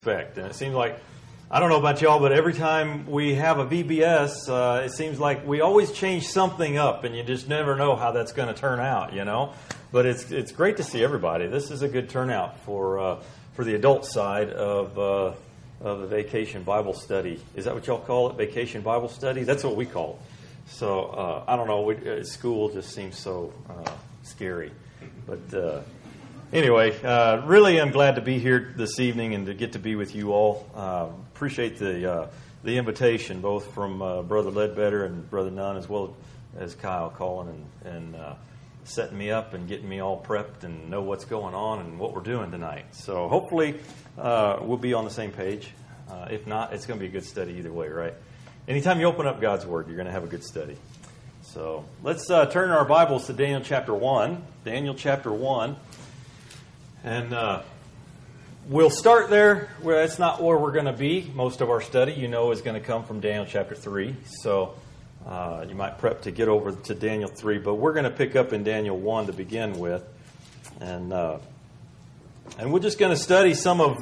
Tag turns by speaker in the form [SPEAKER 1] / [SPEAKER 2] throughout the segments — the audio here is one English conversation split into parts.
[SPEAKER 1] expect. And it seems like, I don't know about y'all, but every time we have a VBS, it seems like we always change something up, and you just never know how that's going to turn out, you know. But it's great to see everybody. This is a good turnout for the adult side of the Vacation Bible Study. Is that what y'all call it, Vacation Bible Study? That's what we call it. So, I don't know, school just seems so scary. But anyway, really I'm glad to be here this evening and to get to be with you all. Appreciate the invitation, both from Brother Ledbetter and Brother Nunn, as well as Kyle calling and setting me up and getting me all prepped and know what's going on and what we're doing tonight. So hopefully we'll be on the same page. If not, it's going to be a good study either way, right? Anytime you open up God's Word, you're going to have a good study. So let's turn our Bibles to Daniel chapter 1. Daniel chapter 1. And we'll start there. That's not where we're going to be. Most of our study, you know, is going to come from Daniel chapter 3. So you might prep to get over to Daniel 3. But we're going to pick up in Daniel 1 to begin with. And we're just going to study some of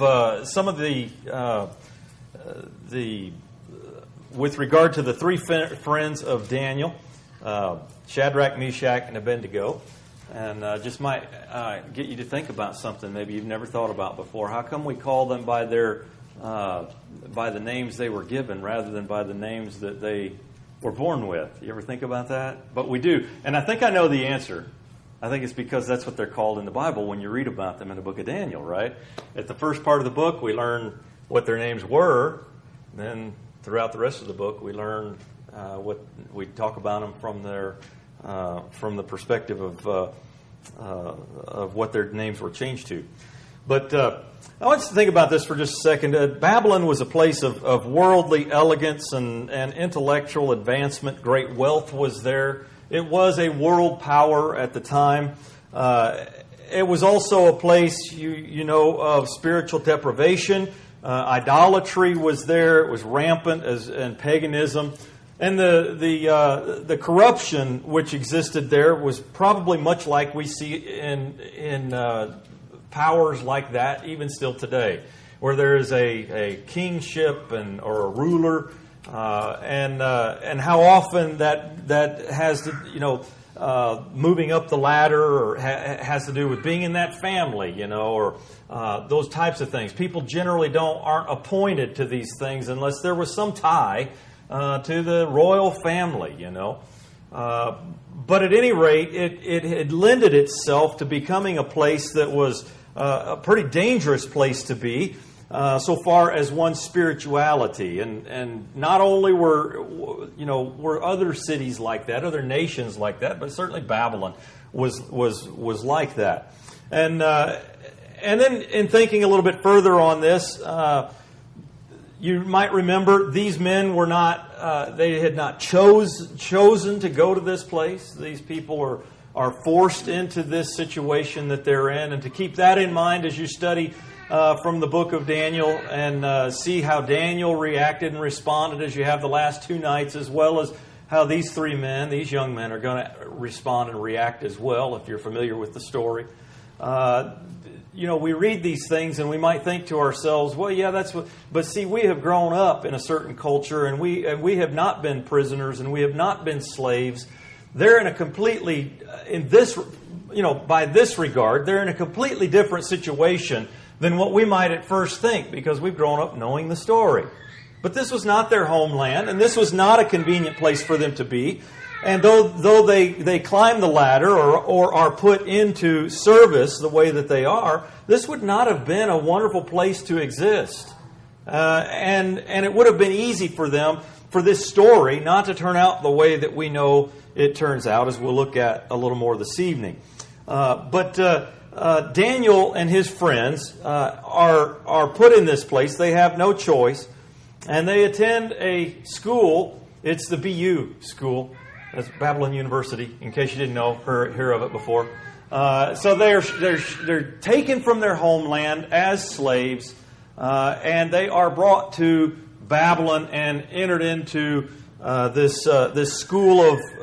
[SPEAKER 1] the with regard to the three friends of Daniel, Shadrach, Meshach, and Abednego, and just might get you to think about something maybe you've never thought about before. How come we call them by the names they were given rather than by the names that they were born with? You ever think about that? But we do, and I think I know the answer. I think it's because that's what they're called in the Bible when you read about them in the book of Daniel, right? At the first part of the book, we learn what their names were. Then throughout the rest of the book, we learn what we talk about them from the perspective of what their names were changed to. But I want you to think about this for just a second. Babylon was a place of worldly elegance and intellectual advancement. Great wealth was there. It was a world power at the time. It was also a place, you know, of spiritual deprivation. Idolatry was there; it was rampant, and paganism, and the corruption which existed there was probably much like we see in powers like that, even still today, where there is a kingship or a ruler, and how often that has to, you know, moving up the ladder, or has to do with being in that family, you know, or those types of things. People generally aren't appointed to these things unless there was some tie to the royal family, you know. But at any rate, it had lended itself to becoming a place that was a pretty dangerous place to be, so far as one's spirituality. And not only were other cities like that, other nations like that, but certainly Babylon was like that. And then in thinking a little bit further on this, you might remember these men were not, they had not chosen to go to this place. These people are forced into this situation that they're in. And to keep that in mind as you study from the book of Daniel and see how Daniel reacted and responded as you have the last two nights, as well as how these three men, these young men, are going to respond and react as well, if you're familiar with the story. You know, we read these things and we might think to ourselves, well, yeah, that's what... But see, we have grown up in a certain culture, and we have not been prisoners, and we have not been slaves. They're in a completely... by this regard, they're in a completely different situation than what we might at first think, because we've grown up knowing the story. But this was not their homeland, and this was not a convenient place for them to be. And though they climb the ladder or are put into service the way that they are, this would not have been a wonderful place to exist. And it would have been easy for them, for this story, not to turn out the way that we know it turns out, as we'll look at a little more this evening. But Daniel and his friends are put in this place. They have no choice. And they attend a school. It's the BU school. That's Babylon University, in case you didn't know, hear of it before. So they're taken from their homeland as slaves, and they are brought to Babylon and entered into this school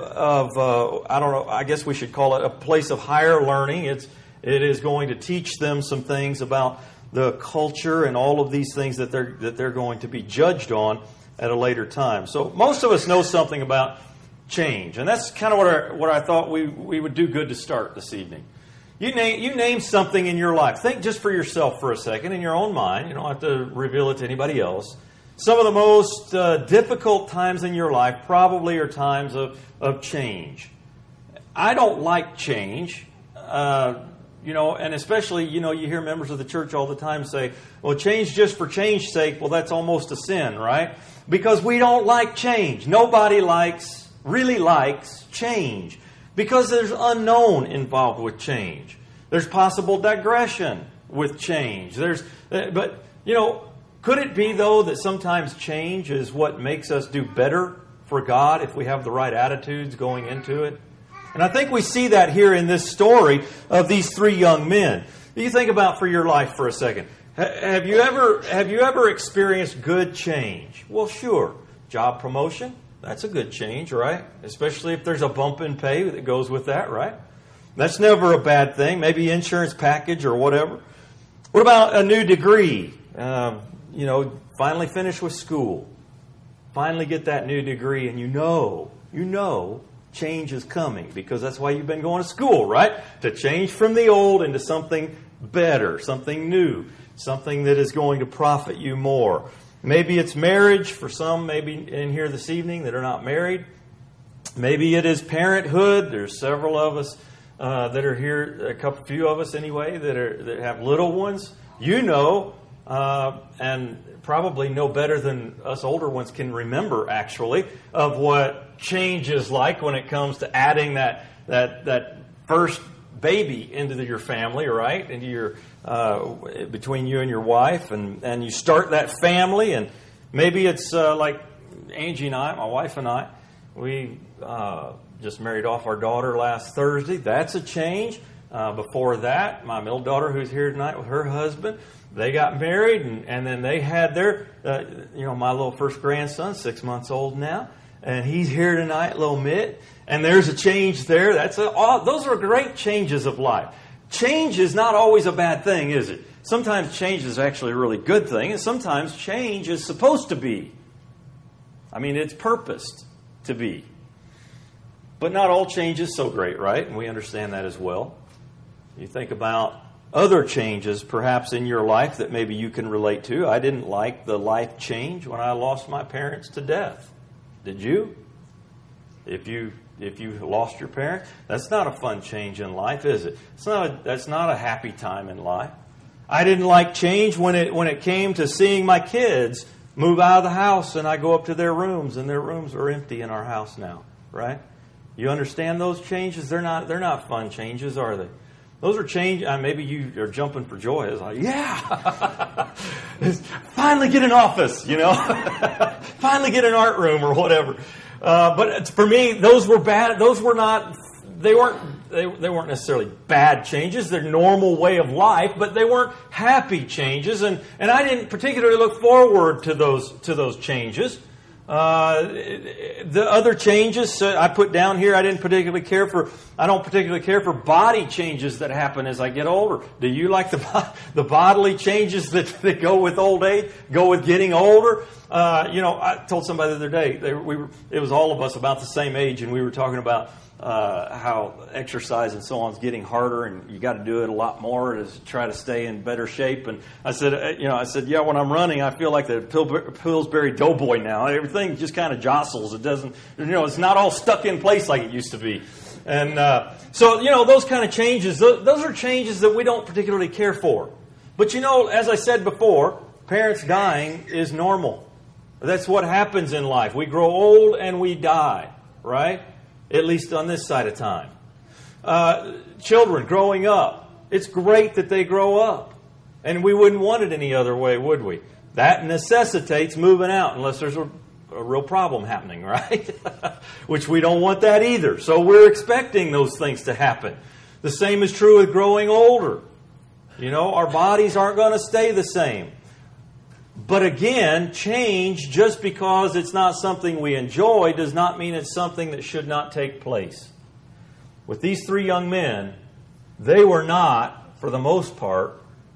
[SPEAKER 1] of I don't know. I guess we should call it a place of higher learning. It is going to teach them some things about the culture and all of these things that they're going to be judged on at a later time. So most of us know something about change, and that's kind of what I thought we would do good to start this evening. You name something in your life. Think just for yourself for a second in your own mind. You don't have to reveal it to anybody else. Some of the most difficult times in your life probably are times of change. I don't like change, and especially, you hear members of the church all the time say, well, change just for change's sake, well, that's almost a sin, right? Because we don't like change. Nobody really likes change. Because there's unknown involved with change. There's possible digression with change. But could it be, though, that sometimes change is what makes us do better for God if we have the right attitudes going into it? And I think we see that here in this story of these three young men. You think about for your life for a second. Have you ever experienced good change? Well, sure. Job promotion. That's a good change, right? Especially if there's a bump in pay that goes with that, right? That's never a bad thing. Maybe insurance package or whatever. What about a new degree? Finally finish with school. Finally get that new degree, and you know change is coming because that's why you've been going to school, right? To change from the old into something better, something new, something that is going to profit you more. Maybe it's marriage for some, maybe in here this evening that are not married. Maybe it is parenthood. There's several of us that are here, few of us anyway, that have little ones. And probably know better than us older ones can remember, actually, of what change is like when it comes to adding that first baby into your family, right? Into your between you and your wife, and you start that family, and maybe it's like Angie and I, my wife and I, we just married off our daughter last Thursday. That's a change. Before that, my middle daughter, who's here tonight with her husband, they got married, and then they had their, my little first grandson, 6 months old now, and he's here tonight, little Mitt, and there's a change there. Those are great changes of life. Change is not always a bad thing, is it? Sometimes change is actually a really good thing, and sometimes change is supposed to be. I mean, it's purposed to be. But not all change is so great, right? And we understand that as well. You think about other changes perhaps in your life that maybe you can relate to. I didn't like the life change when I lost my parents to death. Did you? If you lost your parents, that's not a fun change in life, is it? That's not a happy time in life. I didn't like change when it came to seeing my kids move out of the house and I go up to their rooms and their rooms are empty in our house now, right? You understand those changes? They're not fun changes, are they? Those are change. Maybe you are jumping for joy. It's like, yeah, finally get an office, finally get an art room or whatever. But for me, those were bad. Those were not. They weren't necessarily bad changes. They're normal way of life, but they weren't happy changes. And I didn't particularly look forward to those changes. The other changes I put down here, I don't particularly care for body changes that happen as I get older. Do you like the bodily changes that go with old age, go with getting older? I told somebody the other day, it was all of us about the same age, and we were talking about how exercise and so on is getting harder, and you got to do it a lot more to try to stay in better shape. And I said, when I'm running, I feel like the Pillsbury Doughboy now. Everything just kind of jostles. It doesn't, it's not all stuck in place like it used to be. And so those kind of changes, those are changes that we don't particularly care for. But as I said before, parents dying is normal. That's what happens in life. We grow old and we die, right? At least on this side of time. Children growing up. It's great that they grow up. And we wouldn't want it any other way, would we? That necessitates moving out unless there's a real problem happening, right? Which we don't want that either. So we're expecting those things to happen. The same is true with growing older. Our bodies aren't going to stay the same. But again, change, just because it's not something we enjoy, does not mean it's something that should not take place. With these three young men, they were not, for the most part,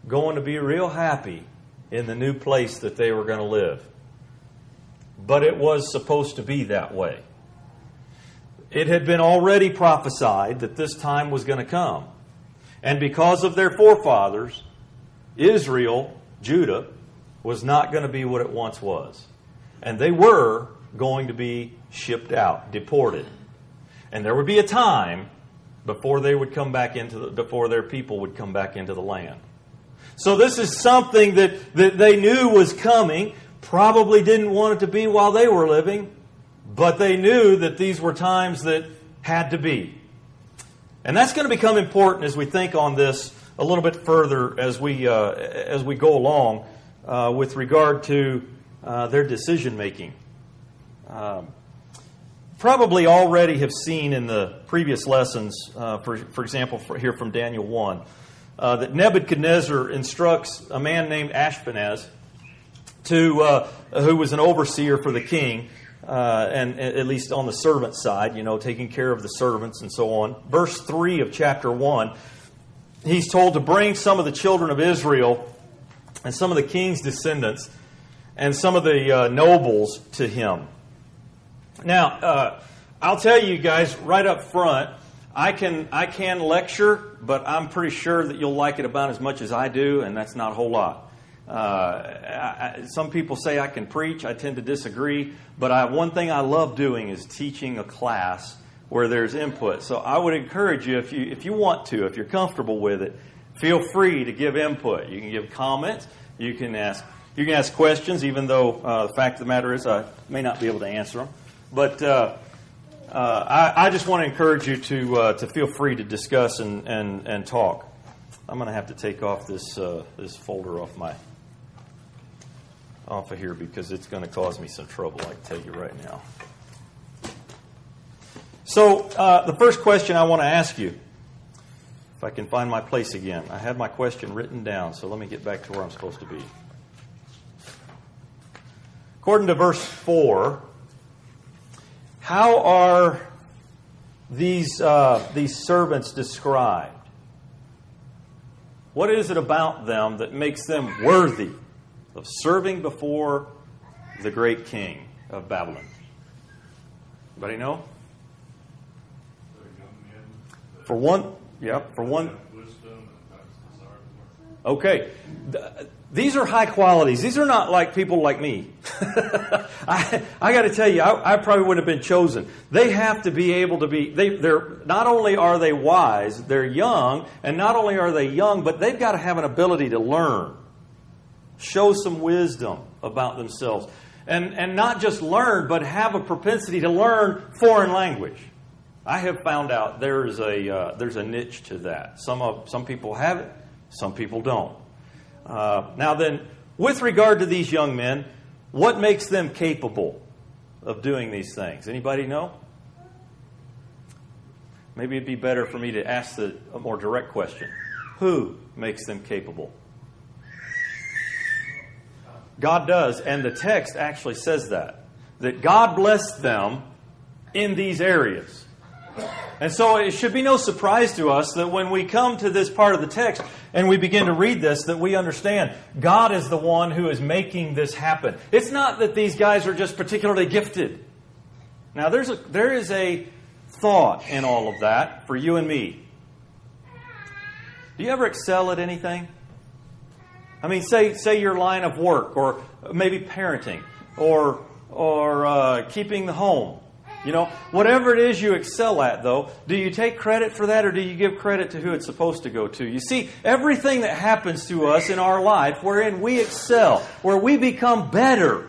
[SPEAKER 1] going to be real happy in the new place that they were going to live. But it was supposed to be that way. It had been already prophesied that this time was going to come. And because of their forefathers, Israel, Judah, was not going to be what it once was. And they were going to be shipped out, deported. And there would be a time before they would come back before their people would come back into the land. So this is something that they knew was coming. Probably didn't want it to be while they were living, but they knew that these were times that had to be. And that's going to become important as we think on this a little bit further as we go along with regard to their decision making. Probably already have seen in the previous lessons, for example, here from Daniel 1, that Nebuchadnezzar instructs a man named Ashpenaz who was an overseer for the king, and at least on the servant side, taking care of the servants and so on. Verse 3 of chapter 1, he's told to bring some of the children of Israel and some of the king's descendants and some of the nobles to him. Now, I'll tell you guys right up front, I can lecture, but I'm pretty sure that you'll like it about as much as I do, and that's not a whole lot. Some people say I can preach. I tend to disagree. But one thing I love doing is teaching a class where there's input. So I would encourage you, if you want to, if you're comfortable with it, feel free to give input. You can give comments. You can ask questions, even though the fact of the matter is I may not be able to answer them. But I just want to encourage you to feel free to discuss and talk. I'm going to have to take off this folder off of here because it's going to cause me some trouble, I can tell you right now. So the first question I want to ask you, if I can find my place again. I have my question written down, so let me get back to where I'm supposed to be. According to verse 4, how are these servants described? What is it about them that makes them worthy of serving before the great king of Babylon? Anybody know? For one. Okay. These are high qualities. These are not like people like me. I got to tell you, I probably would have been chosen. They have to be able to be. They're not only are they wise, they're young, and not only are they young, but they've got to have an ability to learn, show some wisdom about themselves, and not just learn, but have a propensity to learn foreign language. I have found out there's a niche to that. Some people have it, some people don't. Now then, with regard to these young men, what makes them capable of doing these things? Anybody know? Maybe it'd be better for me to ask a more direct question. Who makes them capable? God does, and the text actually says that God blessed them in these areas. And so it should be no surprise to us that when we come to this part of the text and we begin to read this, that we understand God is the one who is making this happen. It's not that these guys are just particularly gifted. Now, there is a thought in all of that for you and me. Do you ever excel at anything? I mean, say your line of work, or maybe parenting, or keeping the home. Whatever it is you excel at, though, do you take credit for that, or do you give credit to who it's supposed to go to? You see, everything that happens to us in our life wherein we excel, where we become better,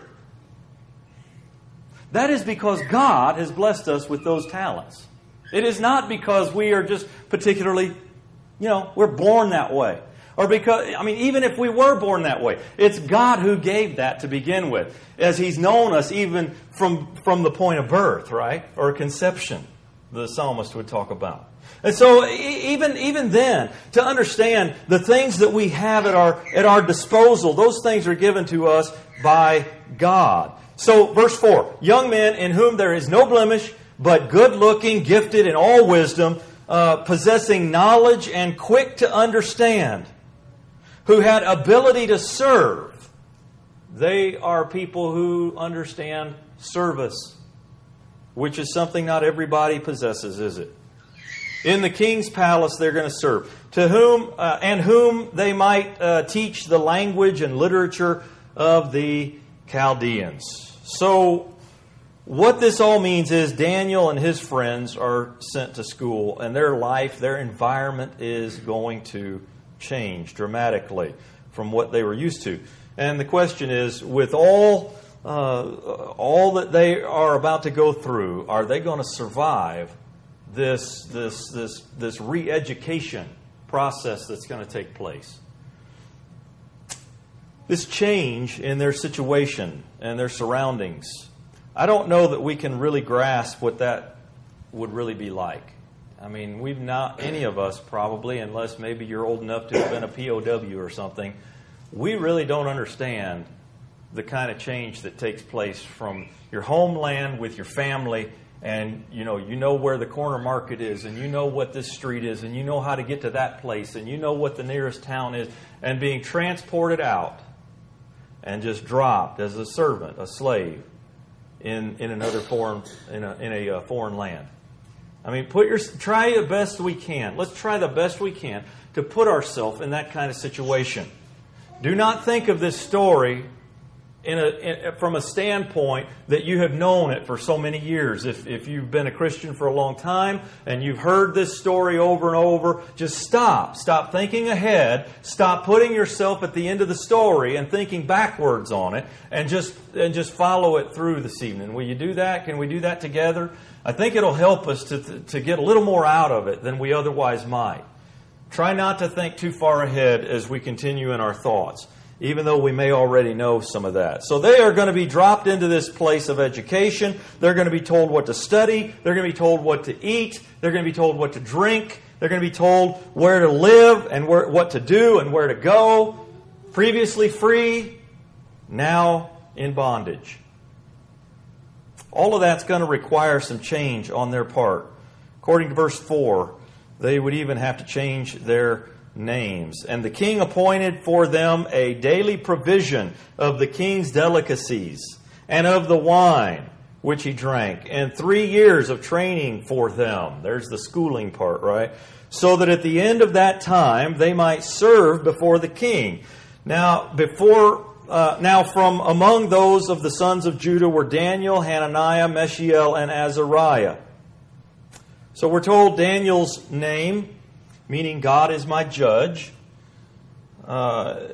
[SPEAKER 1] that is because God has blessed us with those talents. It is not because we are just particularly, we're born that way. Or because, even if we were born that way, it's God who gave that to begin with, as He's known us even from the point of birth, right? Or conception, the psalmist would talk about. And so even then, to understand the things that we have at our disposal, those things are given to us by God. So verse 4, young men in whom there is no blemish, but good-looking, gifted in all wisdom, possessing knowledge and quick to understand, who had ability to serve. They are people who understand service, which is something not everybody possesses, is it? In the king's palace, they're going to serve. To whom they might teach the language and literature of the Chaldeans. So, what this all means is Daniel and his friends are sent to school, and their life, their environment is going to change dramatically from what they were used to. And the question is, with all that they are about to go through, are they going to survive this re-education process that's going to take place? This change in their situation and their surroundings, I don't know that we can really grasp what that would really be like. I mean, we've not, any of us probably, unless maybe you're old enough to have been a POW or something, we really don't understand the kind of change that takes place from your homeland with your family, and you know where the corner market is, and you know what this street is, and you know how to get to that place, and you know what the nearest town is, and being transported out and just dropped as a servant, a slave, in another foreign foreign land. I mean, try the best we can. Let's try the best we can to put ourselves in that kind of situation. Do not think of this story from a standpoint that you have known it for so many years. If you've been a Christian for a long time and you've heard this story over and over, just stop. Stop thinking ahead. Stop putting yourself at the end of the story and thinking backwards on it, and just follow it through this evening. Will you do that? Can we do that together? I think it'll help us to get a little more out of it than we otherwise might. Try not to think too far ahead as we continue in our thoughts, even though we may already know some of that. So they are going to be dropped into this place of education. They're going to be told what to study. They're going to be told what to eat. They're going to be told what to drink. They're going to be told where to live and what to do and where to go. Previously free, now in bondage. All of that's going to require some change on their part. According to verse 4, they would even have to change their names. And the king appointed for them a daily provision of the king's delicacies and of the wine which he drank, and 3 years of training for them. There's the schooling part, right? So that at the end of that time they might serve before the king. Now from among those of the sons of Judah were Daniel, Hananiah, Mishael, and Azariah. So we're told Daniel's name, meaning God is my judge. There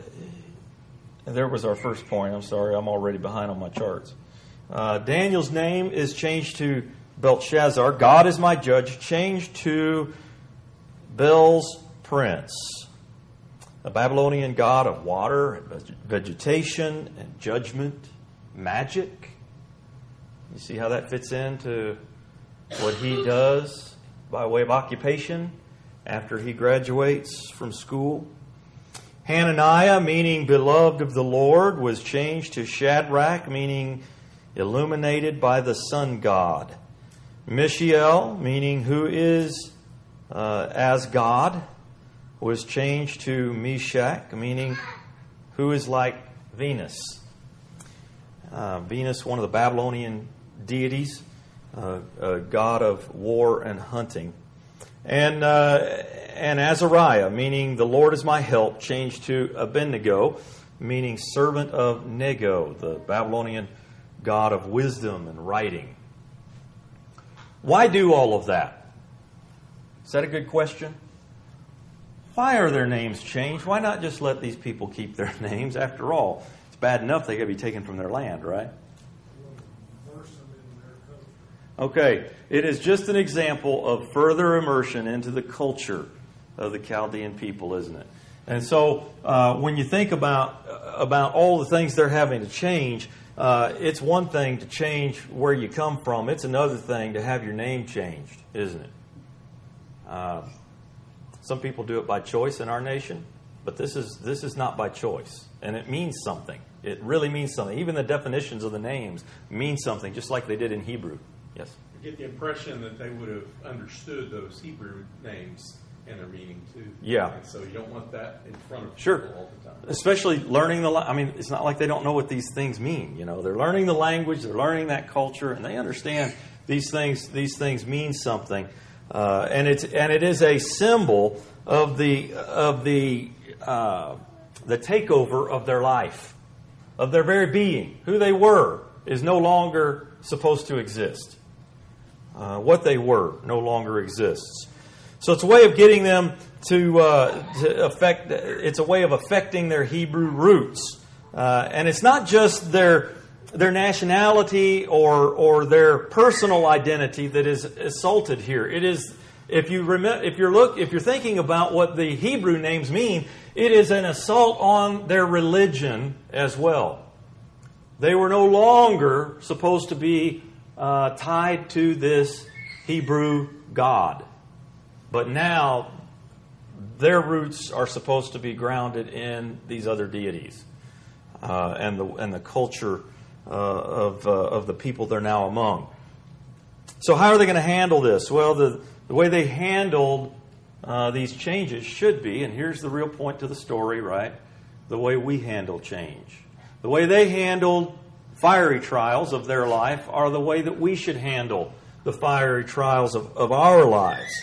[SPEAKER 1] was our first point. I'm sorry, I'm already behind on my charts. Daniel's name is changed to Belshazzar. God is my judge. Changed to Bel's prince. The Babylonian god of water, vegetation, and judgment, magic. You see how that fits into what he does by way of occupation after he graduates from school. Hananiah, meaning beloved of the Lord, was changed to Shadrach, meaning illuminated by the sun god. Mishael, meaning who is as God, was changed to Meshach, meaning who is like Venus. Venus, one of the Babylonian deities, a god of war and hunting. And Azariah, meaning the Lord is my help, changed to Abednego, meaning servant of Nego, the Babylonian god of wisdom and writing. Why do all of that? Is that a good question? Why are their names changed? Why not just let these people keep their names? After all, it's bad enough they got to be taken from their land, right? Okay, it is just an example of further immersion into the culture of the Chaldean people, isn't it? And so when you think about all the things they're having to change, it's one thing to change where you come from. It's another thing to have your name changed, isn't it? Some people do it by choice in our nation, but this is not by choice. And it means something. It really means something. Even the definitions of the names mean something, just like they did in Hebrew. Yes?
[SPEAKER 2] I get the impression that they would have understood those Hebrew names inner meaning too.
[SPEAKER 1] Yeah.
[SPEAKER 2] And so you don't want that in front of
[SPEAKER 1] Sure.
[SPEAKER 2] people all the time.
[SPEAKER 1] Especially learning I mean, it's not like they don't know what these things mean. You know, they're learning the language, they're learning that culture, and they understand these things. These things mean something, and it is a symbol of the takeover of their life, of their very being. Who they were is no longer supposed to exist. What they were no longer exists. So it's a way of getting them to affect. It's a way of affecting their Hebrew roots, and it's not just their nationality or their personal identity that is assaulted here. It is, if you're thinking about what the Hebrew names mean, it is an assault on their religion as well. They were no longer supposed to be tied to this Hebrew God. But now, their roots are supposed to be grounded in these other deities and the culture of the people they're now among. So how are they going to handle this? Well, the way they handled these changes should be, and here's the real point to the story, right? The way we handle change. The way they handled fiery trials of their life are the way that we should handle the fiery trials of our lives.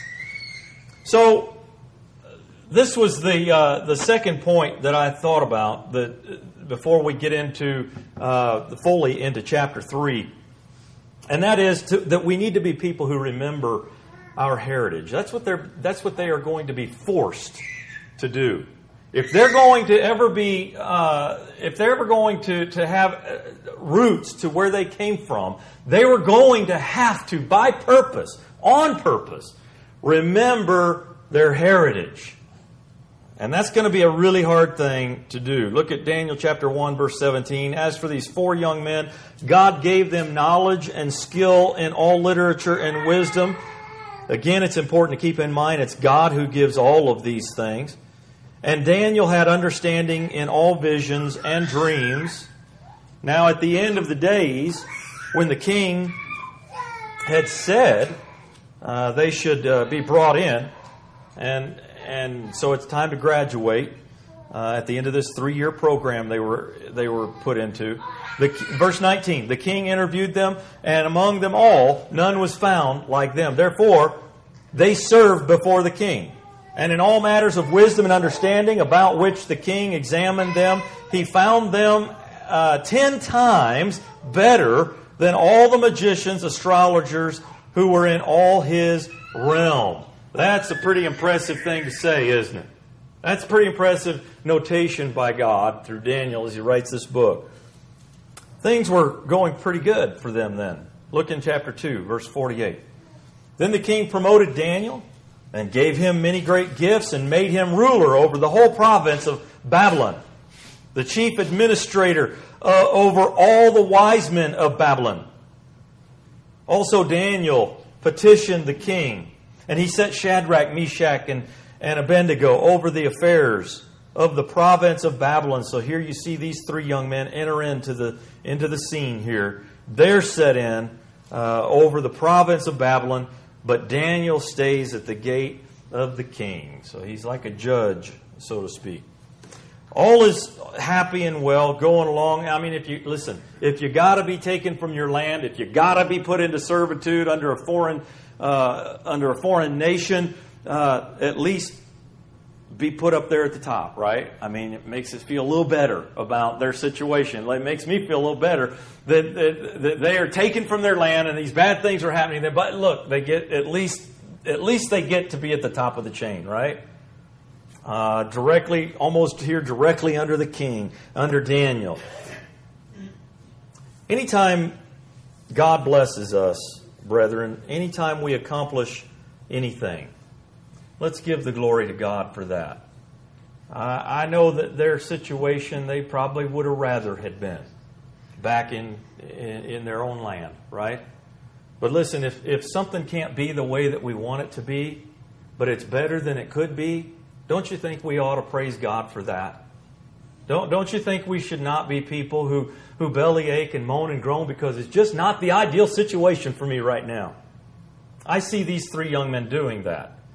[SPEAKER 1] So, this was the second point that I thought about before we get into fully into chapter 3, and that is that we need to be people who remember our heritage. That's what they are going to be forced to do. If they're going to ever be, if they're ever going to have roots to where they came from, they were going to have to, by purpose, on purpose, remember their heritage. And that's going to be a really hard thing to do. Look at Daniel chapter 1, verse 17. As for these 4 young men, God gave them knowledge and skill in all literature and wisdom. Again, it's important to keep in mind it's God who gives all of these things. And Daniel had understanding in all visions and dreams. Now, at the end of the days, when the king had said they should be brought in, and so it's time to graduate. At the end of this 3-year program they were put into. Verse 19, the king interviewed them, and among them all none was found like them. Therefore, they served before the king. And in all matters of wisdom and understanding about which the king examined them, he found them 10 times better than all the magicians, astrologers who were in all his realm. That's a pretty impressive thing to say, isn't it? That's a pretty impressive notation by God through Daniel as he writes this book. Things were going pretty good for them then. Look in chapter 2, verse 48. Then the king promoted Daniel and gave him many great gifts and made him ruler over the whole province of Babylon, the chief administrator over all the wise men of Babylon. Also Daniel petitioned the king, and he set Shadrach, Meshach, and Abednego over the affairs of the province of Babylon. So here you see these 3 young men enter into the scene here. They're set in over the province of Babylon, but Daniel stays at the gate of the king. So he's like a judge, so to speak. All is happy and well going along. I mean, if you got to be taken from your land, if you got to be put into servitude under a foreign nation, at least be put up there at the top, right? I mean, it makes us feel a little better about their situation. It makes me feel a little better that they are taken from their land and these bad things are happening. But look, they get at least they get to be at the top of the chain, right? Directly under the king, under Daniel. Anytime God blesses us, brethren, anytime we accomplish anything, let's give the glory to God for that. I know that their situation, they probably would have rather had been back in their own land, right? But listen, if something can't be the way that we want it to be, but it's better than it could be, don't you think we ought to praise God for that? Don't you think we should not be people who bellyache and moan and groan because it's just not the ideal situation for me right now? I see these 3 young men doing that.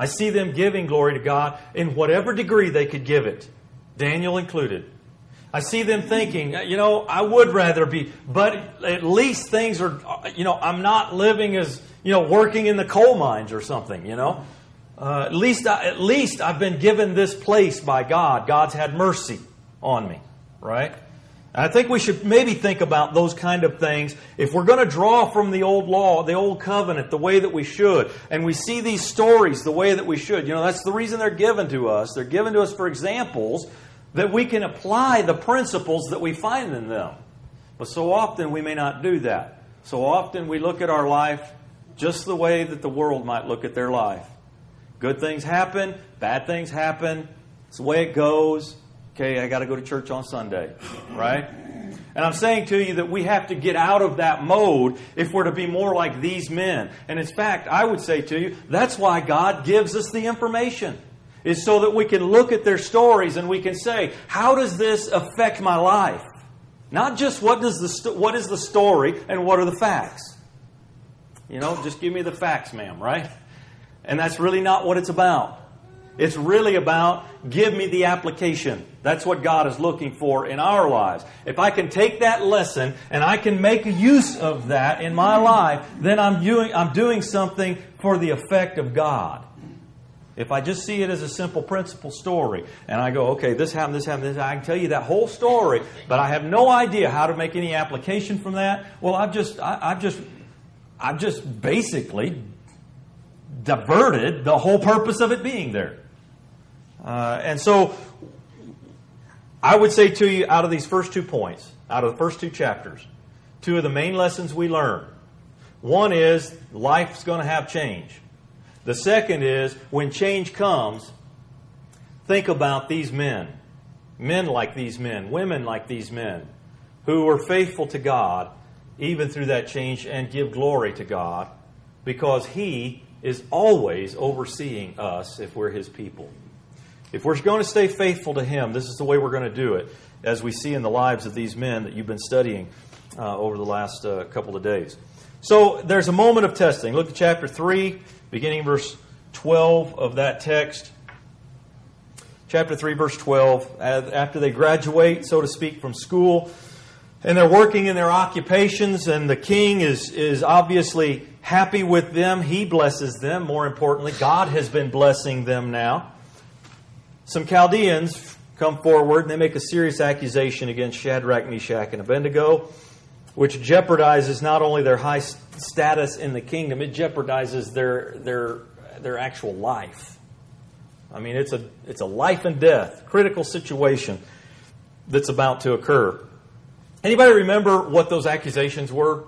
[SPEAKER 1] I see them giving glory to God in whatever degree they could give it, Daniel included. I see them thinking, I would rather be, but at least things are, I'm not living as, working in the coal mines or something, At least I've been given this place by God. God's had mercy on me, right? And I think we should maybe think about those kind of things. If we're going to draw from the old law, the old covenant, the way that we should, and we see these stories the way that we should, that's the reason they're given to us. They're given to us for examples that we can apply the principles that we find in them. But so often we may not do that. So often we look at our life just the way that the world might look at their life. Good things happen, bad things happen. It's the way it goes. Okay, I got to go to church on Sunday, right? And I'm saying to you that we have to get out of that mode if we're to be more like these men. And in fact, I would say to you, that's why God gives us the information. Is so that we can look at their stories and we can say, how does this affect my life? Not just what is the story and what are the facts. Just give me the facts, ma'am, right? And that's really not what it's about. It's really about, give me the application. That's what God is looking for in our lives. If I can take that lesson and I can make use of that in my life, then I'm doing something for the effect of God. If I just see it as a simple principle story, and I go, okay, this happened, I can tell you that whole story, but I have no idea how to make any application from that. Well, I've just basically diverted the whole purpose of it being there. And so, I would say to you, out of these first 2 points, out of the first 2 chapters, 2 of the main lessons we learn. One is, life's going to have change. The second is, when change comes, think about these men. Men like these men, women like these men, who were faithful to God, even through that change, and give glory to God, because He is always overseeing us if we're His people. If we're going to stay faithful to Him, this is the way we're going to do it, as we see in the lives of these men that you've been studying over the last couple of days. So there's a moment of testing. Look at chapter 3, beginning verse 12 of that text. Chapter 3, verse 12. After they graduate, so to speak, from school, and they're working in their occupations, and the king is obviously happy with them. He blesses them, more importantly. God has been blessing them now. Some Chaldeans come forward, and they make a serious accusation against Shadrach, Meshach, and Abednego, which jeopardizes not only their high status in the kingdom, it jeopardizes their actual life. I mean, it's a life and death, critical situation that's about to occur. Anybody remember what those accusations were?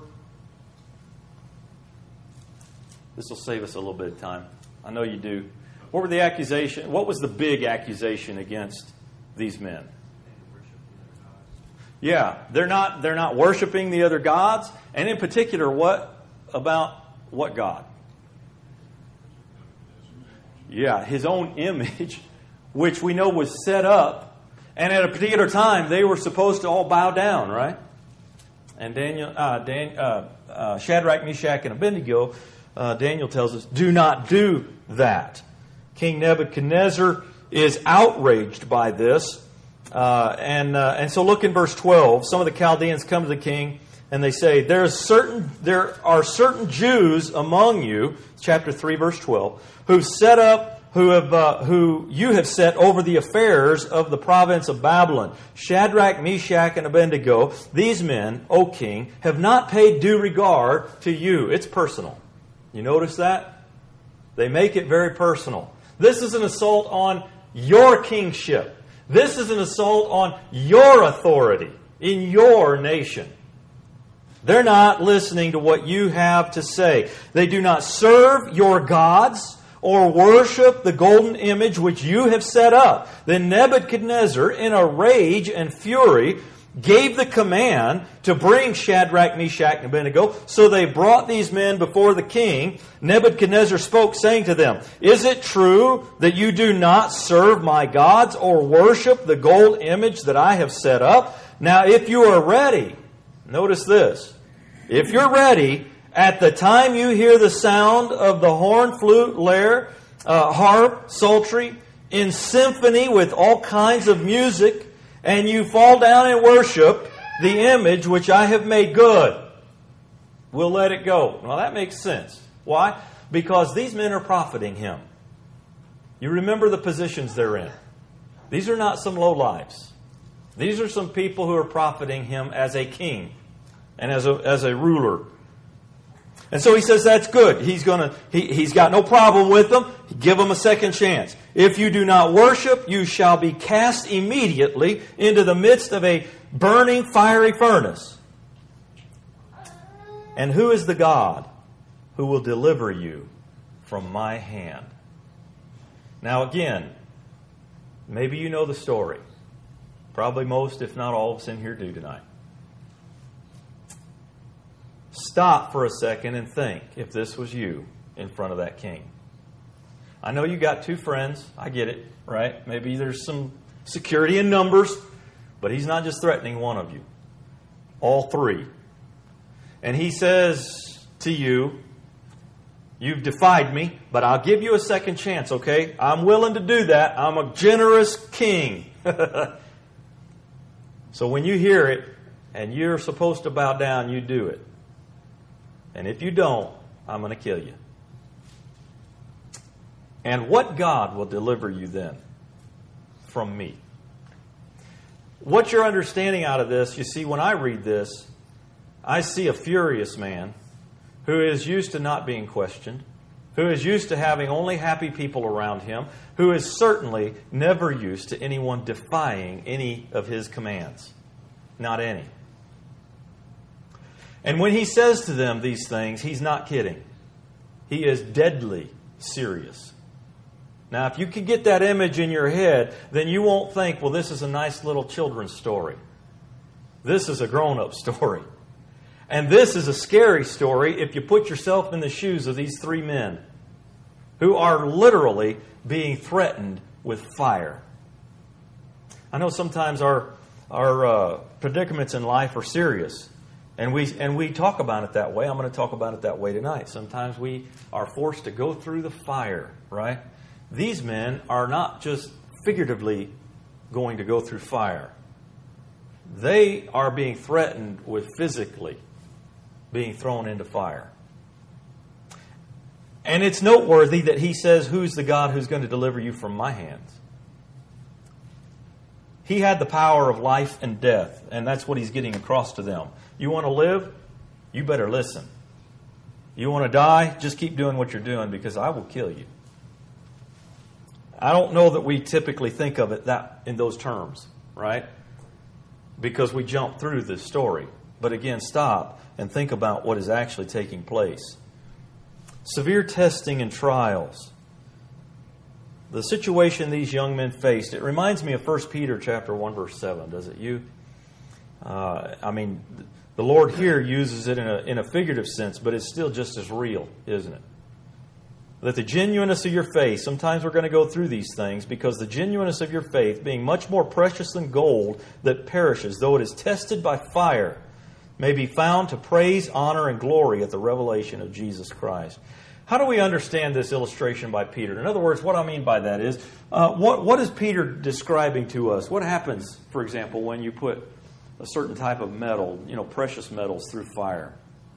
[SPEAKER 1] This will save us a little bit of time. I know you do. What were the accusation? What was the big accusation against these men? Yeah, they're not worshiping the other gods, and in particular, what God? Yeah, his own image, which we know was set up, and at a particular time they were supposed to all bow down, right? And Shadrach, Meshach, and Abednego, Daniel tells us, do not do that. King Nebuchadnezzar is outraged by this. And so look in verse 12. Some of the Chaldeans come to the king and they say, there are certain Jews among you, chapter 3, verse 12, who you have set over the affairs of the province of Babylon. Shadrach, Meshach, and Abednego, these men, O king, have not paid due regard to you. It's personal. You notice that? They make it very personal. This is an assault on your kingship. This is an assault on your authority in your nation. They're not listening to what you have to say. They do not serve your gods or worship the golden image which you have set up. Then Nebuchadnezzar, in a rage and fury, gave the command to bring Shadrach, Meshach, and Abednego. So they brought these men before the king. Nebuchadnezzar spoke, saying to them, is it true that you do not serve my gods or worship the gold image that I have set up? Now, if you are ready, notice this. If you're ready, at the time you hear the sound of the horn, flute, lyre, harp, psaltery, in symphony with all kinds of music, and you fall down and worship the image which I have made good. We'll let it go. Well, that makes sense. Why? Because these men are profiting him. You remember the positions they're in. These are not some lowlifes. These are some people who are profiting him as a king and as a ruler. And so he says that's good. He's got no problem with them. Give them a second chance. If you do not worship, you shall be cast immediately into the midst of a burning fiery furnace. And who is the God who will deliver you from my hand? Now again, maybe you know the story. Probably most, if not all of us in here do tonight. Stop for a second and think if this was you in front of that king. I know you got two friends. I get it, right? Maybe there's some security in numbers, but he's not just threatening one of you. All three. And he says to you, you've defied me, but I'll give you a second chance, okay? I'm willing to do that. I'm a generous king. So when you hear it and you're supposed to bow down, you do it. And if you don't, I'm going to kill you. And what God will deliver you then? From me. What you're understanding out of this, you see, when I read this, I see a furious man who is used to not being questioned, who is used to having only happy people around him, who is certainly never used to anyone defying any of his commands. Not any. And when he says to them these things, he's not kidding. He is deadly serious. Now, if you can get that image in your head, then you won't think, well, this is a nice little children's story. This is a grown-up story. And this is a scary story if you put yourself in the shoes of these three men who are literally being threatened with fire. I know sometimes our predicaments in life are serious. And we talk about it that way. I'm going to talk about it that way tonight. Sometimes we are forced to go through the fire, right? These men are not just figuratively going to go through fire. They are being threatened with physically being thrown into fire. And it's noteworthy that he says, who's the God who's going to deliver you from my hands? He had the power of life and death, and that's what he's getting across to them. You want to live? You better listen. You want to die? Just keep doing what you're doing because I will kill you. I don't know that we typically think of it in those terms, right? Because we jump through this story. But again, stop and think about what is actually taking place. Severe testing and trials. The situation these young men faced, it reminds me of 1 Peter chapter 1, verse 7, does it you? The Lord here uses it in a figurative sense, but it's still just as real, isn't it? That the genuineness of your faith, sometimes we're going to go through these things, because the genuineness of your faith, being much more precious than gold that perishes, though it is tested by fire, may be found to praise, honor, and glory at the revelation of Jesus Christ. How do we understand this illustration by Peter? In other words, what I mean by that is, what is Peter describing to us? What happens, for example, when you put a certain type of metal, precious metals through fire?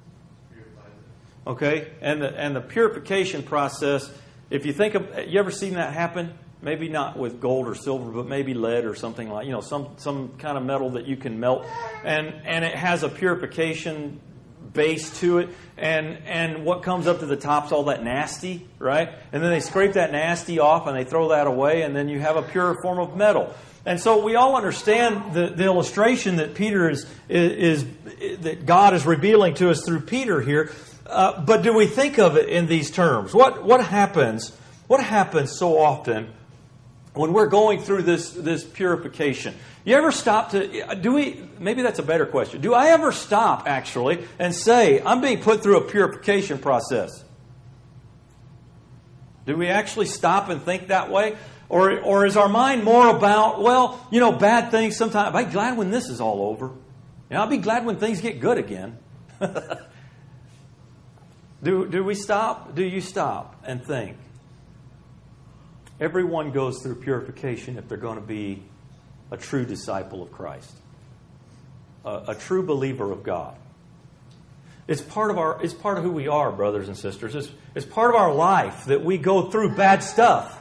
[SPEAKER 1] Okay, and the purification process. If you think of, you ever seen that happen? Maybe not with gold or silver, but maybe lead or something like, some kind of metal that you can melt, and it has a purification base to it, and what comes up to the top's all that nasty, right? And then they scrape that nasty off and they throw that away, and then you have a pure form of metal. And so we all understand the illustration that Peter is that God is revealing to us through Peter here. But do we think of it in these terms? What happens? What happens so often when we're going through this purification? You ever stop maybe that's a better question. Do I ever stop, actually, and say, I'm being put through a purification process? Do we actually stop and think that way? Or is our mind more about, bad things sometimes? I'll be glad when this is all over. I'll be glad when things get good again. Do we stop? Do you stop and think? Everyone goes through purification if they're going to be a true disciple of Christ, a true believer of God. It's part of who we are, brothers and sisters. It's part of our life that we go through bad stuff.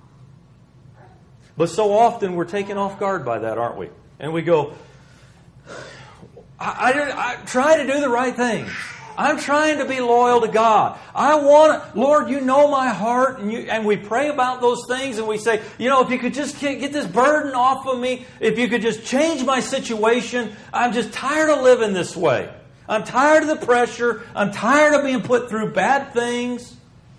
[SPEAKER 1] But so often we're taken off guard by that, aren't we? And we go, I try to do the right things. I'm trying to be loyal to God. Lord, you know my heart. And we pray about those things and we say, if you could just get this burden off of me, if you could just change my situation, I'm just tired of living this way. I'm tired of the pressure. I'm tired of being put through bad things.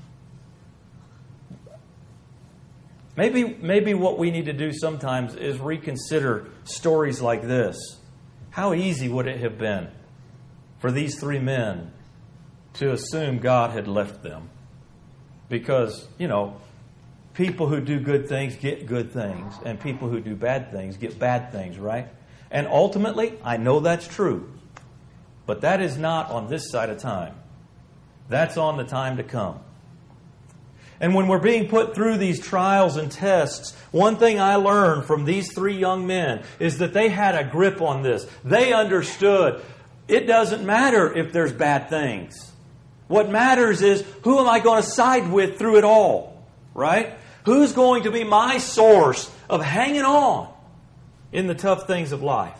[SPEAKER 1] Maybe what we need to do sometimes is reconsider stories like this. How easy would it have been for these three men to assume God had left them? Because, people who do good things get good things, and people who do bad things get bad things, right? And ultimately, I know that's true. But that is not on this side of time. That's on the time to come. And when we're being put through these trials and tests, one thing I learned from these three young men is that they had a grip on this. They understood it doesn't matter if there's bad things. What matters is, who am I going to side with through it all? Right? Who's going to be my source of hanging on in the tough things of life?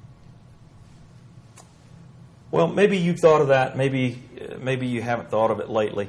[SPEAKER 1] Well, maybe you've thought of that. Maybe you haven't thought of it lately.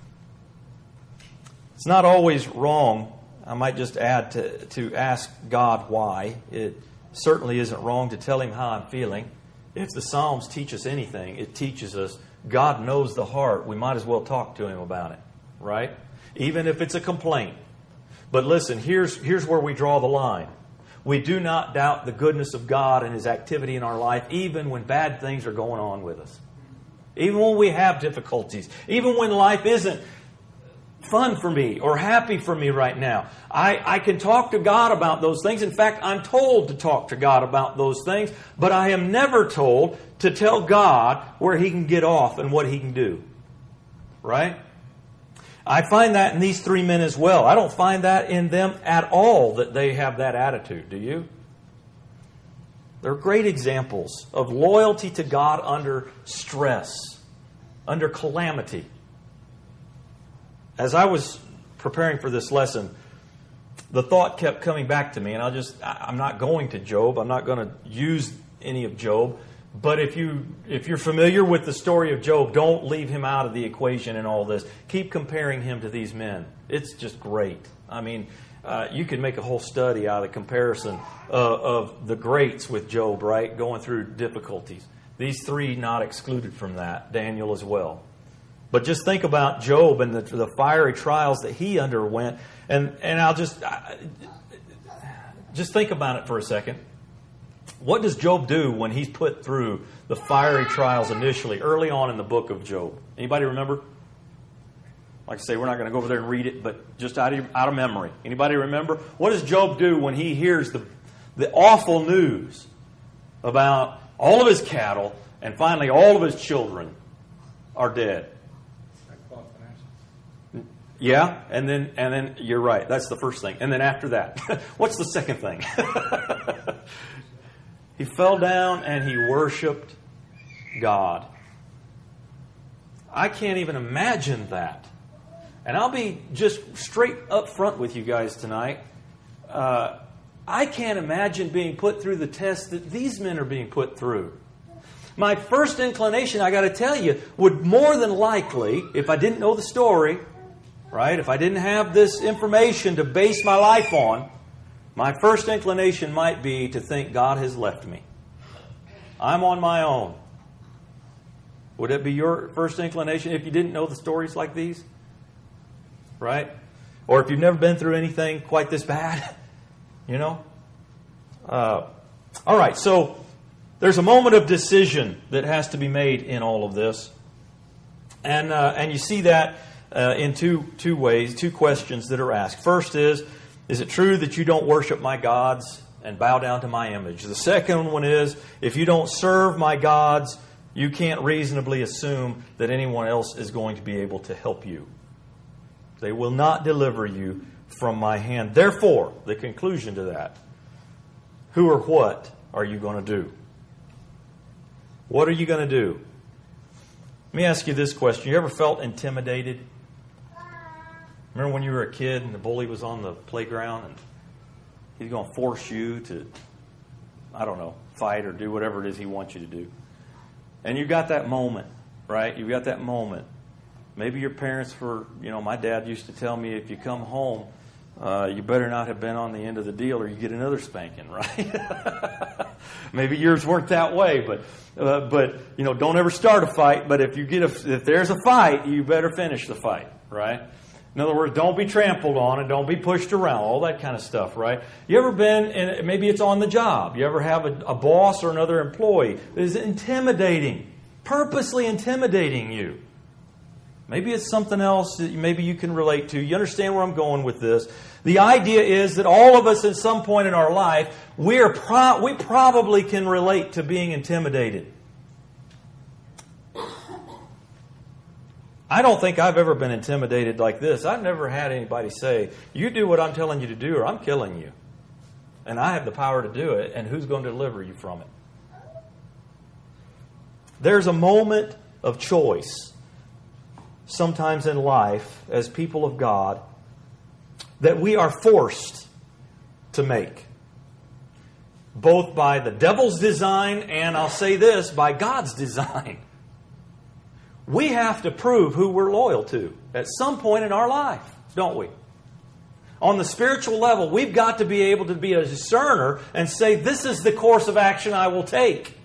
[SPEAKER 1] It's not always wrong, I might just add, to ask God why. It certainly isn't wrong to tell Him how I'm feeling. If the Psalms teach us anything, it teaches us God knows the heart. We might as well talk to Him about it, right? Even if it's a complaint. But listen, here's where we draw the line. We do not doubt the goodness of God and His activity in our life, even when bad things are going on with us. Even when we have difficulties. Even when life isn't fun for me or happy for me right now. I can talk to God about those things. In fact, I'm told to talk to God about those things, but I am never told to tell God where He can get off and what He can do. Right? I find that in these three men as well. I don't find that in them at all that they have that attitude. Do you? They're great examples of loyalty to God under stress, under calamity. As I was preparing for this lesson, the thought kept coming back to me, and I'm not going to Job. I'm not going to use any of Job. But if you're familiar with the story of Job, don't leave him out of the equation in all this. Keep comparing him to these men. It's just great. I mean, you could make a whole study out of the comparison of the greats with Job, right? Going through difficulties. These three not excluded from that. Daniel as well. But just think about Job and the fiery trials that he underwent. And I'll just think about it for a second. What does Job do when he's put through the fiery trials initially, early on in the book of Job? Anybody remember? Like I say, we're not going to go over there and read it, but just out of memory. Anybody remember? What does Job do when he hears the awful news about all of his cattle and finally all of his children are dead? Yeah, and then you're right. That's the first thing. And then after that, what's the second thing? He fell down and he worshiped God. I can't even imagine that. And I'll be just straight up front with you guys tonight. I can't imagine being put through the test that these men are being put through. My first inclination, I got to tell you, would more than likely, if I didn't know the story, right? If I didn't have this information to base my life on, my first inclination might be to think God has left me. I'm on my own. Would it be your first inclination if you didn't know the stories like these? Right? Or if you've never been through anything quite this bad? You know? All right, so there's a moment of decision that has to be made in all of this. And you see that in two ways, two questions that are asked. First is it true that you don't worship my gods and bow down to my image? The second one is, if you don't serve my gods, you can't reasonably assume that anyone else is going to be able to help you. They will not deliver you from my hand. Therefore, the conclusion to that, who or what are you going to do? What are you going to do? Let me ask you this question. You ever felt intimidated? Remember when you were a kid and the bully was on the playground and he's going to force you to, I don't know, fight or do whatever it is he wants you to do. And you got that moment, right? You got that moment. Maybe your parents were, my dad used to tell me, if you come home, you better not have been on the end of the deal or you get another spanking, right? Maybe yours weren't that way, but don't ever start a fight. But if there's a fight, you better finish the fight, right? In other words, don't be trampled on and don't be pushed around, all that kind of stuff, right? You ever been, maybe it's on the job, you ever have a boss or another employee that is intimidating, purposely intimidating you? Maybe it's something else that maybe you can relate to. You understand where I'm going with this? The idea is that all of us at some point in our life, we probably can relate to being intimidated. I don't think I've ever been intimidated like this. I've never had anybody say, you do what I'm telling you to do or I'm killing you. And I have the power to do it, and who's going to deliver you from it? There's a moment of choice sometimes in life as people of God that we are forced to make. Both by the devil's design and, I'll say this, by God's design. We have to prove who we're loyal to at some point in our life, don't we? On the spiritual level, we've got to be able to be a discerner and say, this is the course of action I will take.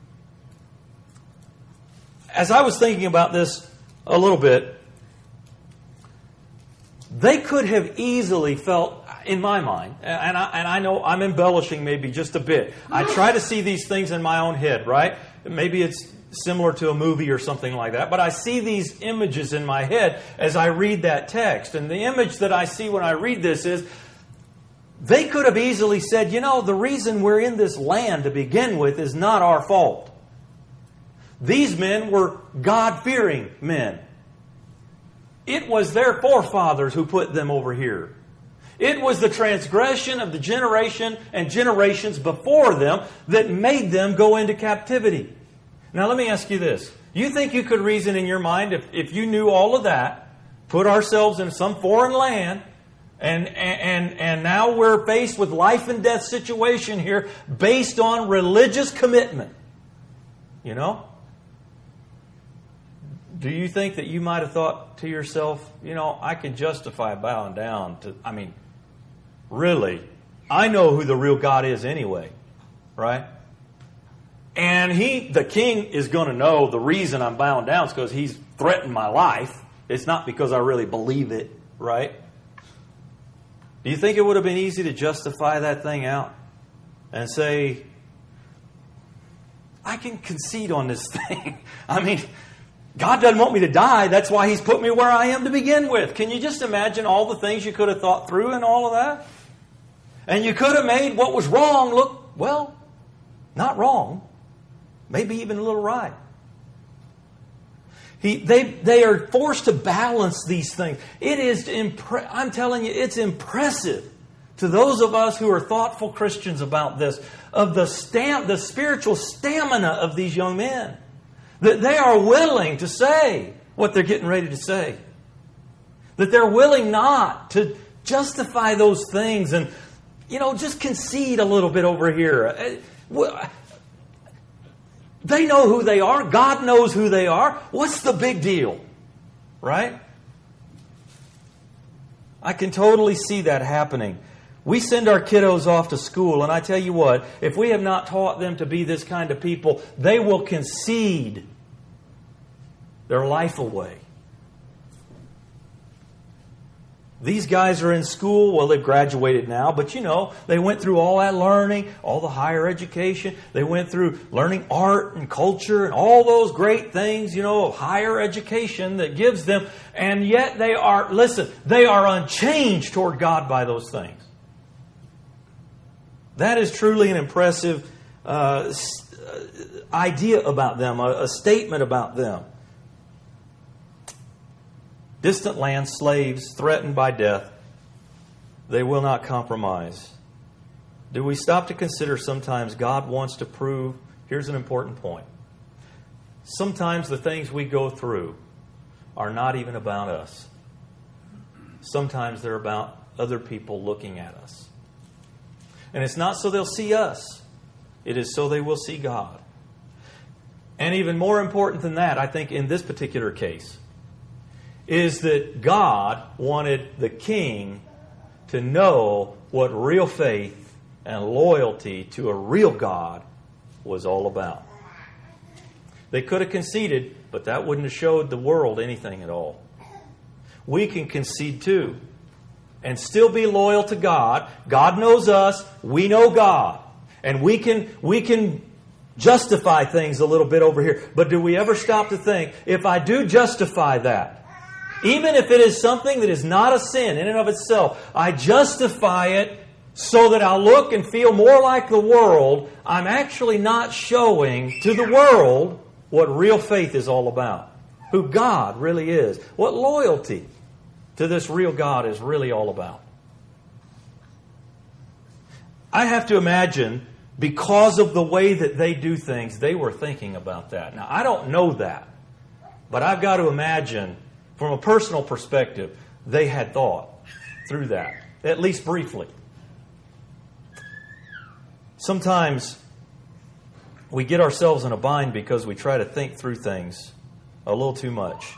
[SPEAKER 1] As I was thinking about this a little bit, they could have easily felt, in my mind, and I know I'm embellishing maybe just a bit. I try to see these things in my own head, right? Maybe it's similar to a movie or something like that. But I see these images in my head as I read that text. And the image that I see when I read this is, they could have easily said, the reason we're in this land to begin with is not our fault. These men were God-fearing men. It was their forefathers who put them over here. It was the transgression of the generation and generations before them that made them go into captivity. Now let me ask you this. You think you could reason in your mind if you knew all of that, put ourselves in some foreign land, and now we're faced with life and death situation here based on religious commitment. Do you think that you might have thought to yourself, I can justify bowing down to, really, I know who the real God is anyway, right? And the king is going to know the reason I'm bowing down is because he's threatened my life. It's not because I really believe it, right? Do you think it would have been easy to justify that thing out and say, I can concede on this thing? God doesn't want me to die. That's why He's put me where I am to begin with. Can you just imagine all the things you could have thought through and all of that? And you could have made what was wrong look, well, not wrong. Maybe even a little right. They are forced to balance these things. It is, I'm telling you, it's impressive to those of us who are thoughtful Christians about this, of the spiritual stamina of these young men. That they are willing to say what they're getting ready to say. That they're willing not to justify those things and, just concede a little bit over here. They know who they are. God knows who they are. What's the big deal? Right? I can totally see that happening. We send our kiddos off to school, and I tell you what, if we have not taught them to be this kind of people, they will concede their life away. These guys are in school. Well, they've graduated now, but they went through all that learning, all the higher education. They went through learning art and culture and all those great things, of higher education that gives them. And yet they are unchanged toward God by those things. That is truly an impressive idea about them, a statement about them. Distant land, slaves, threatened by death. They will not compromise. Do we stop to consider sometimes God wants to prove? Here's an important point. Sometimes the things we go through are not even about us. Sometimes they're about other people looking at us. And it's not so they'll see us. It is so they will see God. And even more important than that, I think in this particular case, is that God wanted the king to know what real faith and loyalty to a real God was all about. They could have conceded, but that wouldn't have showed the world anything at all. We can concede too and still be loyal to God. God knows us. We know God. And we can justify things a little bit over here. But do we ever stop to think, if I do justify that, even if it is something that is not a sin in and of itself, I justify it so that I'll look and feel more like the world, I'm actually not showing to the world what real faith is all about. Who God really is. What loyalty to this real God is really all about. I have to imagine, because of the way that they do things, they were thinking about that. Now, I don't know that. But I've got to imagine, from a personal perspective, they had thought through that. At least briefly. Sometimes we get ourselves in a bind because we try to think through things a little too much.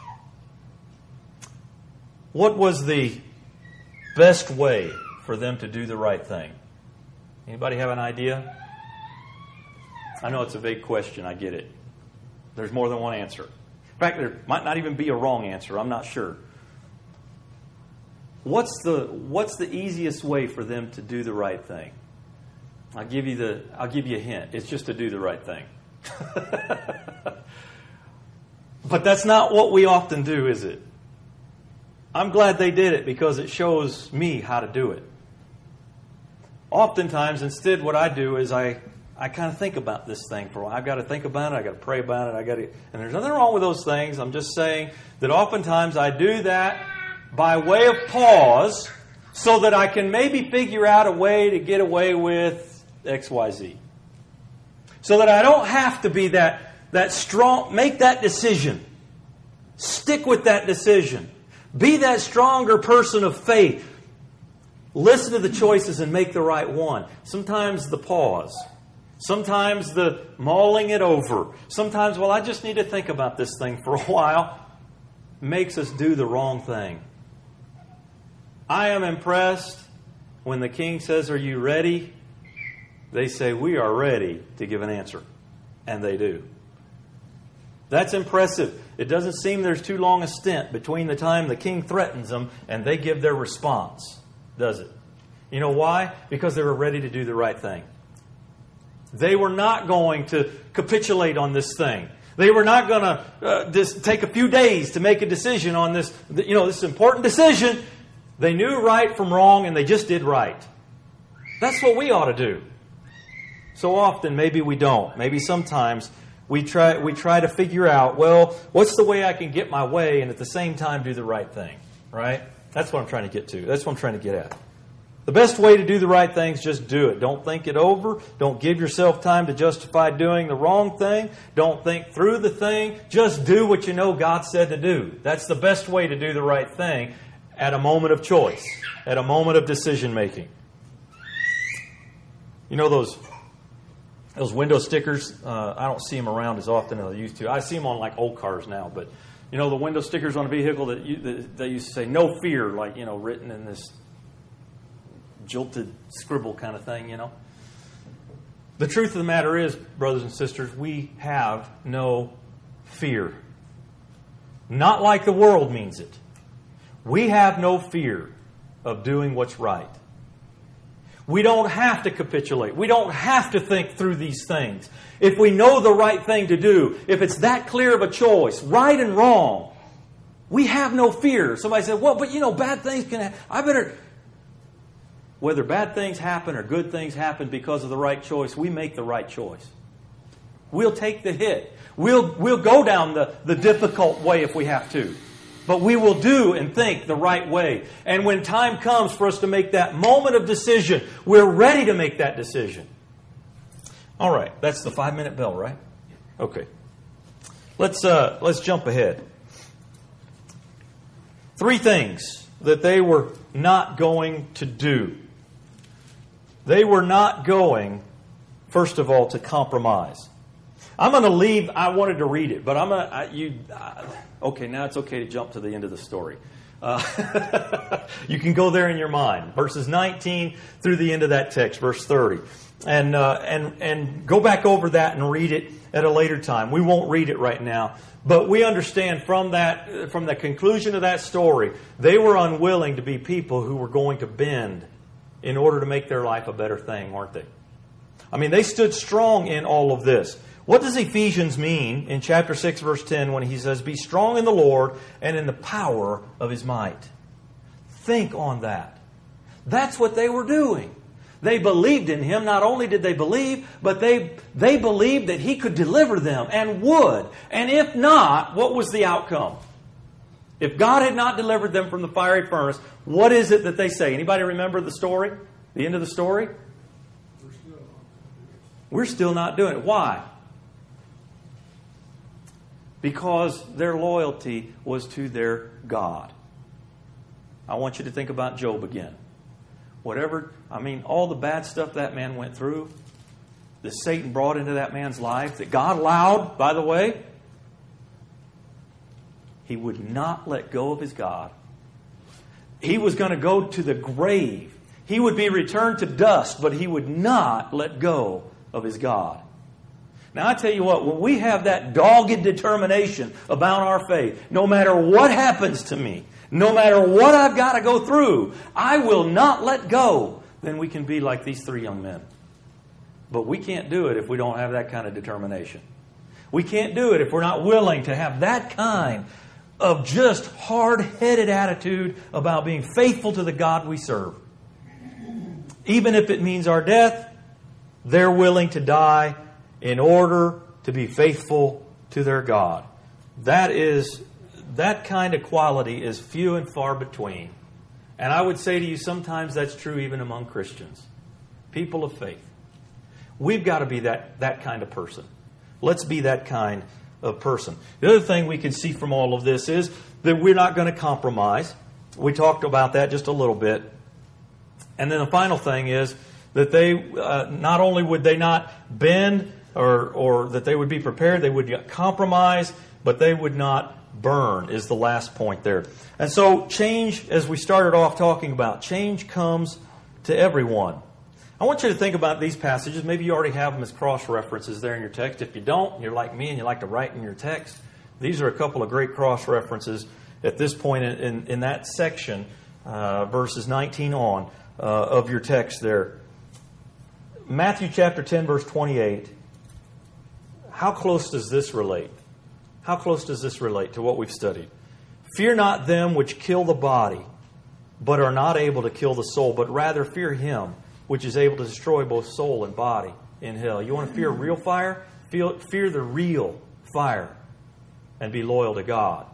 [SPEAKER 1] What was the best way for them to do the right thing? Anybody have an idea? I know it's a vague question. I get it. There's more than one answer. In fact, there might not even be a wrong answer. I'm not sure. What's the easiest way for them to do the right thing? I'll give you a hint. It's just to do the right thing. But that's not what we often do, is it? I'm glad they did it because it shows me how to do it. Oftentimes, instead, what I do is I kind of think about this thing for a while. I've got to think about it. I've got to pray about it. And there's nothing wrong with those things. I'm just saying that oftentimes I do that by way of pause so that I can maybe figure out a way to get away with XYZ. So that I don't have to be that strong. Make that decision. Stick with that decision. Be that stronger person of faith. Listen to the choices and make the right one. Sometimes the pause. Sometimes the mulling it over. Sometimes, I just need to think about this thing for a while. Makes us do the wrong thing. I am impressed when the king says, "Are you ready?" They say, "We are ready to give an answer." And they do. That's impressive. It doesn't seem there's too long a stint between the time the king threatens them and they give their response, does it? You know why? Because they were ready to do the right thing. They were not going to capitulate on this thing. They were not going to just take a few days to make a decision on this, this important decision. They knew right from wrong and they just did right. That's what we ought to do. So often, maybe we don't. Maybe sometimes we try to figure out, what's the way I can get my way and at the same time do the right thing, right? That's what I'm trying to get to. That's what I'm trying to get at. The best way to do the right thing is just do it. Don't think it over. Don't give yourself time to justify doing the wrong thing. Don't think through the thing. Just do what you know God said to do. That's the best way to do the right thing at a moment of choice, at a moment of decision making. You know those window stickers? I don't see them around as often as I used to. I see them on like old cars now, but the window stickers on a vehicle that they used to say "No fear," like written in this jilted scribble kind of thing, The truth of the matter is, brothers and sisters, we have no fear. Not like the world means it. We have no fear of doing what's right. We don't have to capitulate. We don't have to think through these things. If we know the right thing to do, if it's that clear of a choice, right and wrong, we have no fear. Somebody said, but bad things can happen. Whether bad things happen or good things happen because of the right choice, we make the right choice. We'll take the hit. We'll go down the difficult way if we have to. But we will do and think the right way. And when time comes for us to make that moment of decision, we're ready to make that decision. All right, that's the 5-minute bell, right? Okay. Let's jump ahead. 3 things that they were not going to do. They were not going, first of all, to compromise. I'm going to leave. I wanted to read it, but I'm going to. Okay, now it's okay to jump to the end of the story. You can go there in your mind, verses 19 through the end of that text, verse 30, and go back over that and read it at a later time. We won't read it right now, but we understand from the conclusion of that story, they were unwilling to be people who were going to bend in order to make their life a better thing, weren't they? I mean, they stood strong in all of this. What does Ephesians mean in chapter 6, verse 10 when he says, "Be strong in the Lord and in the power of His might"? Think on that. That's what they were doing. They believed in Him. Not only did they believe, but they believed that He could deliver them and would. And if not, what was the outcome? If God had not delivered them from the fiery furnace, what is it that they say? Anybody remember the story? The end of the story? We're still not doing it. Why? Because their loyalty was to their God. I want you to think about Job again. All the bad stuff that man went through, that Satan brought into that man's life, that God allowed, by the way, he would not let go of his God. He was going to go to the grave. He would be returned to dust, but he would not let go of his God. Now, I tell you what, when we have that dogged determination about our faith, no matter what happens to me, no matter what I've got to go through, I will not let go, then we can be like these 3 young men. But we can't do it if we don't have that kind of determination. We can't do it if we're not willing to have that kind of just hard-headed attitude about being faithful to the God we serve. Even if it means our death, they're willing to die in order to be faithful to their God. That kind of quality is few and far between. And I would say to you, sometimes that's true even among Christians. People of faith. We've got to be that kind of person. Let's be that kind of person. The other thing we can see from all of this is that we're not going to compromise. We talked about that just a little bit. And then the final thing is that they not only would they not bend or that they would be prepared, they would compromise, but they would not burn is the last point there. And so change, as we started off talking about, change comes to everyone. I want you to think about these passages. Maybe you already have them as cross-references there in your text. If you don't, you're like me and you like to write in your text. These are a couple of great cross-references at this point in that section, verses 19 on, of your text there. Matthew chapter 10, verse 28. How close does this relate? How close does this relate to what we've studied? "Fear not them which kill the body, but are not able to kill the soul, but rather fear Him which is able to destroy both soul and body in hell." You want to fear real fire? Fear the real fire and be loyal to God.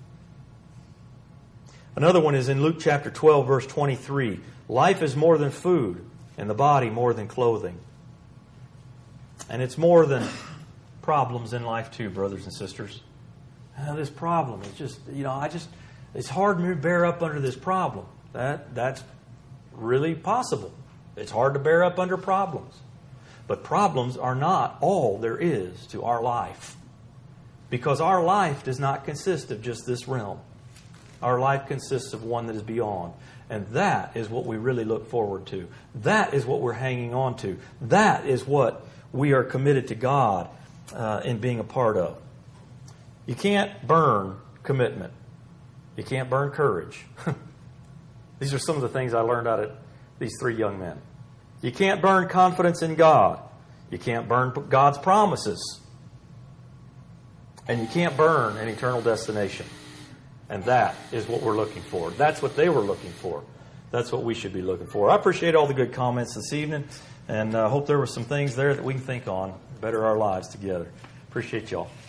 [SPEAKER 1] Another one is in Luke chapter 12, verse 23. "Life is more than food, and the body more than clothing." And it's more than problems in life too, brothers and sisters. This problem is just, it's hard to bear up under this problem. That's really possible. It's hard to bear up under problems. But problems are not all there is to our life. Because our life does not consist of just this realm. Our life consists of one that is beyond. And that is what we really look forward to. That is what we're hanging on to. That is what we are committed to God in being a part of. You can't burn commitment. You can't burn courage. These are some of the things I learned out of these 3 young men. You can't burn confidence in God. You can't burn God's promises. And you can't burn an eternal destination. And that is what we're looking for. That's what they were looking for. That's what we should be looking for. I appreciate all the good comments this evening. And I hope there were some things there that we can think on, better our lives together. Appreciate y'all.